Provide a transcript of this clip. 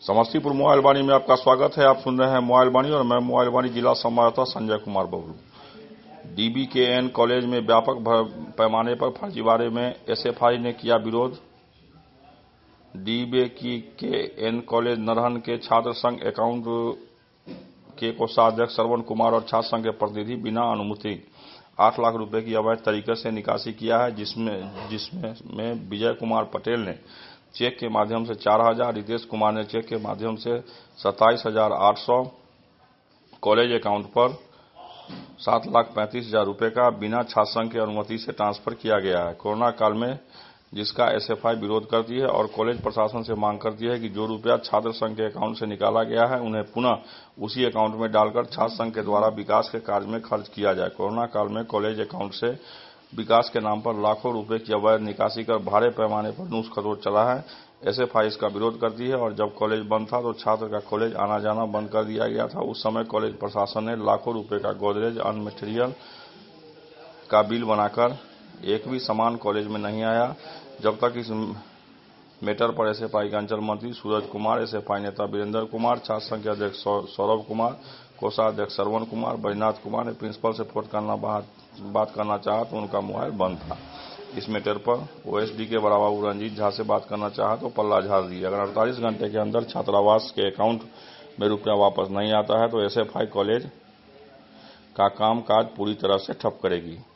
Samastipur mobile वाणी में आपका स्वागत है। आप सुन रहे हैं मोबाइल वाणी और मैं मोबाइल वाणी जिला संवाददाता संजय कुमार बबलू। डीबीकेएन कॉलेज में व्यापक पैमाने पर फर्जीवाड़े में एसएफआई ने किया विरोध। डीबीकेएन कॉलेज नरहन के छात्र संघ अकाउंट के कोषाध्यक्ष श्रवण कुमार और छात्र संघ के प्रतिनिधि बिना अनुमति 8 लाख रुपए की अवैध तरीके से निकासी किया है, जिसमें विजय कुमार पटेल ने चेक के माध्यम से 4,000, रितेश कुमार ने चेक के माध्यम से 27,800, कॉलेज अकाउंट पर 7,35,000 रुपए का बिना छात्र संघ की अनुमति से ट्रांसफर किया गया है। कोरोना काल में जिसका एसएफआई विरोध करती है और कॉलेज प्रशासन से मांग करती है कि जो रुपया छात्र संघ के अकाउंट से निकाला गया है उन्हें पुनः उसी अकाउंट में डालकर छात्र संघ के द्वारा विकास के कार्य में खर्च किया जाए। कोरोना काल में कॉलेज अकाउंट से विकास के नाम पर लाखों रुपए की अवैध निकासी कर भारी पैमाने पर नुक्स-खरोच चला है। एसएफआई इसका विरोध करती है और जब कॉलेज बंद था तो छात्र का कॉलेज आना जाना बंद कर दिया गया था। उस समय कॉलेज प्रशासन ने लाखों रुपए का गोदरेज अन्य मटेरियल का बिल बनाकर एक भी सामान कॉलेज में नहीं आया। जब तक इस मैटर पर एसएफआई के अंचल मंत्री सूरज कुमार, एसएफआई नेता वीरेंद्र कुमार, छात्र संघ के अध्यक्ष सौरभ कुमार, कोषाध्यक्ष श्रवण कुमार, बैजनाथ कुमार ने प्रिंसिपल से बात करना चाहा तो उनका मोबाइल बंद था। इस मैटर पर ओएसडी के बड़ा बाबू रंजीत झा से बात करना चाहा तो पल्ला झाड़ दिया। अगर 48 घंटे के अंदर छात्रावास के अकाउंट में रुपया वापस नहीं आता है तो एसएफआई कॉलेज का काम काज पूरी तरह से ठप करेगी।